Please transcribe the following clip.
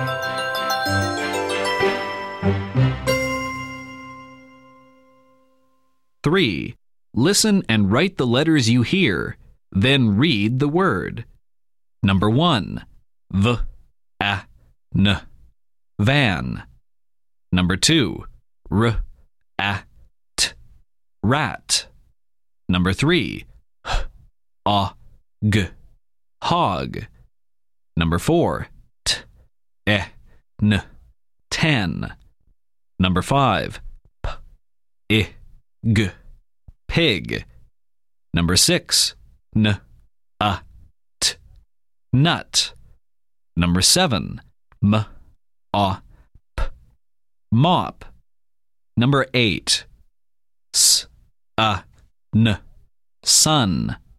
3. Listen and write the letters you hear, then read the word. Number 1. V-a-n, van. Number 2. R-a-t, rat. Number 3. H-o-g, hog. Number 4. T-e-n, ten. Number 5. P-i-g, pig. Number 6. N-a-t, nut. Number 7. M-o-p, mop. Number 8. S-a-n, sun.